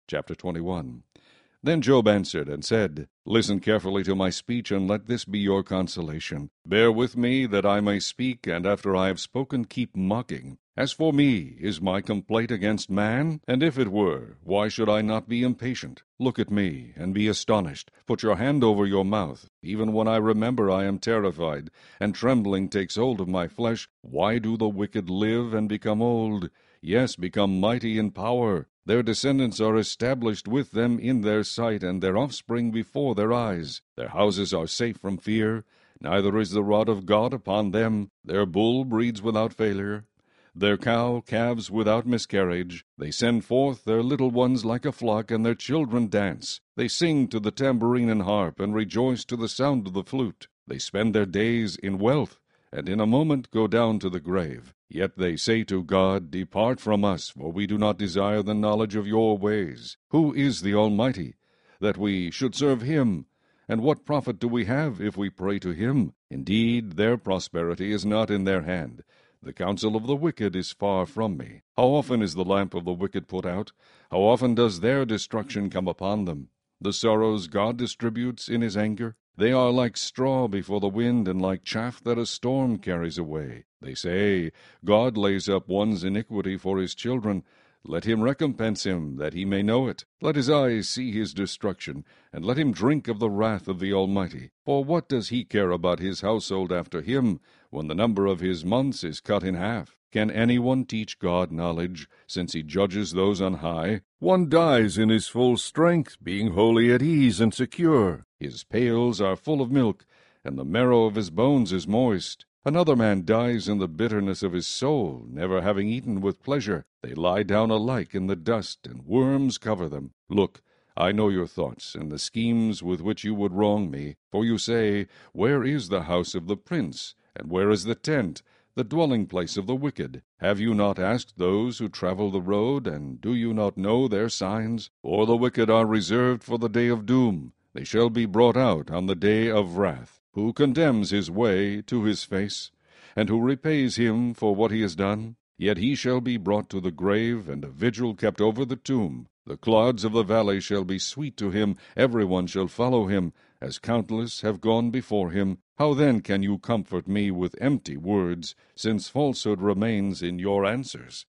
Chapter 21. Then Job answered and said, Listen carefully to my speech, and let this be your consolation. Bear with me, that I may speak, and after I have spoken keep mocking. As for me, is my complaint against man? And if it were, why should I not be impatient? Look at me, and be astonished. Put your hand over your mouth. Even when I remember I am terrified, and trembling takes hold of my flesh. Why do the wicked live and become old? Yes, become mighty in power. Their descendants are established with them in their sight, and their offspring before their eyes. Their houses are safe from fear, neither is the rod of God upon them. Their bull breeds without failure, their cow calves without miscarriage. They send forth their little ones like a flock, and their children dance. They sing to the tambourine and harp, and rejoice to the sound of the flute. They spend their days in wealth, and in a moment go down to the grave. Yet they say to God, Depart from us, for we do not desire the knowledge of your ways. Who is the Almighty, that we should serve him? And what profit do we have if we pray to him? Indeed, their prosperity is not in their hand. The counsel of the wicked is far from me. How often is the lamp of the wicked put out? How often does their destruction come upon them? The sorrows God distributes in his anger, they are like straw before the wind, and like chaff that a storm carries away. They say, God lays up one's iniquity for his children. Let him recompense him, that he may know it. Let his eyes see his destruction, and let him drink of the wrath of the Almighty. For what does he care about his household after him, when the number of his months is cut in half? Can anyone teach God knowledge, since he judges those on high? One dies in his full strength, being wholly at ease and secure. His pails are full of milk, and the marrow of his bones is moist. Another man dies in the bitterness of his soul, never having eaten with pleasure. They lie down alike in the dust, and worms cover them. Look, I know your thoughts, and the schemes with which you would wrong me. For you say, Where is the house of the prince? And where is the tent, the dwelling place of the wicked? Have you not asked those who travel the road, and do you not know their signs? For the wicked are reserved for the day of doom. They shall be brought out on the day of wrath. Who condemns his way to his face, and who repays him for what he has done? Yet he shall be brought to the grave, and a vigil kept over the tomb. The clods of the valley shall be sweet to him, every one shall follow him, as countless have gone before him. How then can you comfort me with empty words, since falsehood remains in your answers?